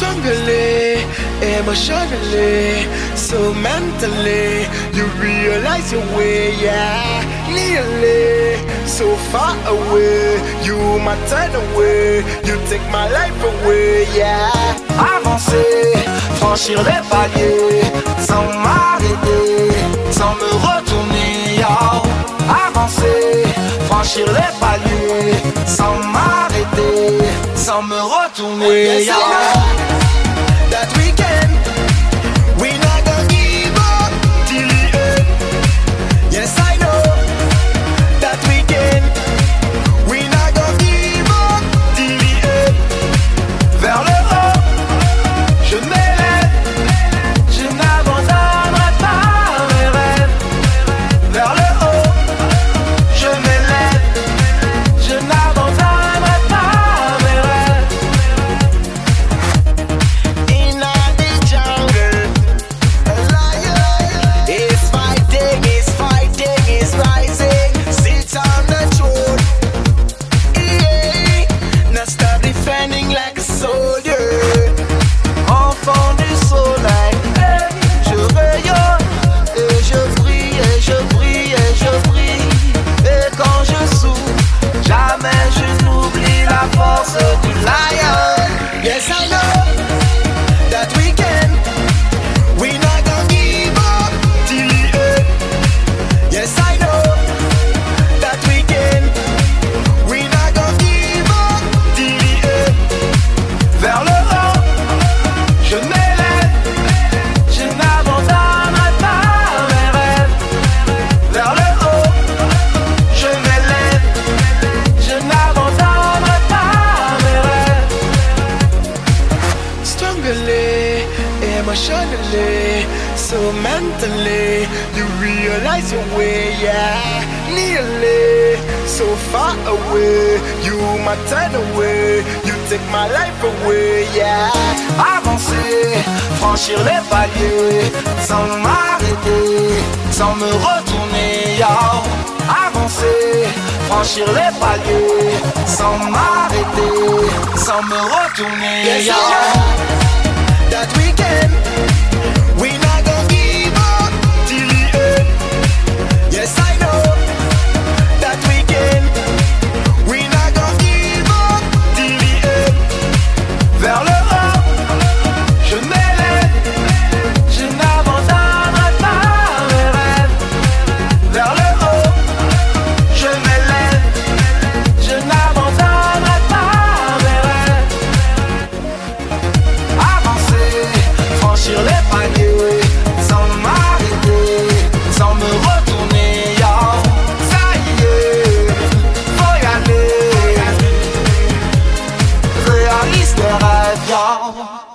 Strongly, emotionally, so mentally, you realize your way, yeah. Nearly, so far away, you my turn away, you take my life away, yeah. Avancer, franchir les paliers, sans m'arrêter, sans me retourner, yo. Avancer, franchir les paliers, sans m'arrêter, sans me retourner, Yes, yo. I know that we can, we not gonna give up till the end. Yes, I know that we can, we not gonna give up till the end. Vers le haut, je m'élève, je n'abandonnerai pas mes rêves. Vers le haut, je m'élève, je n'abandonnerai pas mes rêves. In the jungle, a lion is fighting, is rising, sits on the throne. Yeah, now start defending like a soldier. Enfant du soleil, je rayonne et je brille, et je brille, et je brille. Et quand je souffle, jamais je n'oublie la force du lion. Yes, I know that we can, we not gonna give up till the end. Yes, I know that we can, we not gonna give up till the end. Vers le haut, je m'élève, je n'abandonnerai pas mes rêves. Vers le haut, je m'élève, je n'abandonnerai pas mes rêves. Strongly, emotionally, so mentally, you realize your way, yeah. Nearly, so far away, you my turn away, you take my life away, yeah. Avancer, franchir les paliers, sans m'arrêter, sans me retourner, yo. Avancer, franchir les paliers, sans m'arrêter, sans me retourner, Yes, yo. I know that we can, we not gonna give up till the end. Yes, I know that we can, we not gonna give up till the end. Vers le haut, je m'élève, je n'abandonnerai pas mes rêves. Vers le haut, je m'élève, je n'abandonnerai pas mes rêves. Avancer, franchir les paliers, sans m'arrêter, sans me retourner, yo. Ça y est, faut y aller, réalise tes rêves, yo.